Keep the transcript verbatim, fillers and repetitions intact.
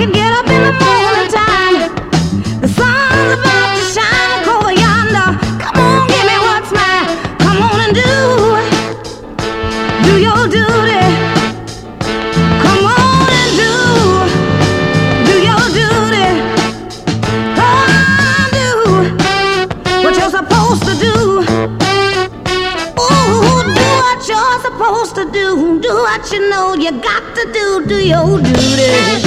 can get up in the morning time. The sun's about to shine over yonder. Come on, give me what's mine. Come on and do, do your duty. Come on and do, do your duty. Oh, do what you're supposed to do. Ooh, do what you're supposed to do. Do what you know you got to do. Do your duty.